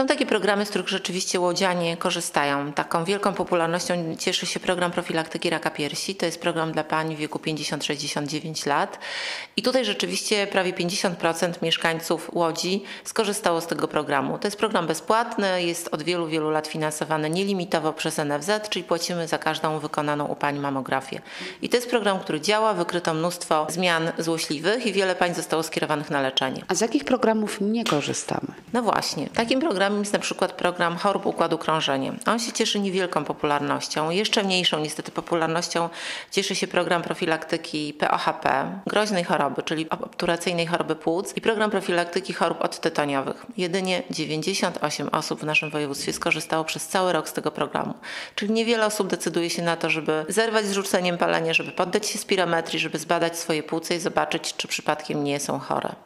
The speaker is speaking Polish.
Są takie programy, z których rzeczywiście łodzianie korzystają. Taką wielką popularnością cieszy się program profilaktyki raka piersi. To jest program dla pań w wieku 50-69 lat. I tutaj rzeczywiście prawie 50% mieszkańców Łodzi skorzystało z tego programu. To jest program bezpłatny, jest od wielu, wielu lat finansowany nielimitowo przez NFZ, czyli płacimy za każdą wykonaną u pań mamografię. I to jest program, który działa, wykryto mnóstwo zmian złośliwych i wiele pań zostało skierowanych na leczenie. A z jakich programów nie korzystamy? No właśnie, takim programem jest na przykład program chorób układu krążenia. On się cieszy niewielką popularnością, jeszcze mniejszą niestety popularnością cieszy się program profilaktyki POHP, groźnej choroby, czyli obturacyjnej choroby płuc i program profilaktyki chorób odtytoniowych. Jedynie 98 osób w naszym województwie skorzystało przez cały rok z tego programu. Czyli niewiele osób decyduje się na to, żeby zerwać z rzuceniem palenia, żeby poddać się spirometrii, żeby zbadać swoje płuce i zobaczyć, czy przypadkiem nie są chore.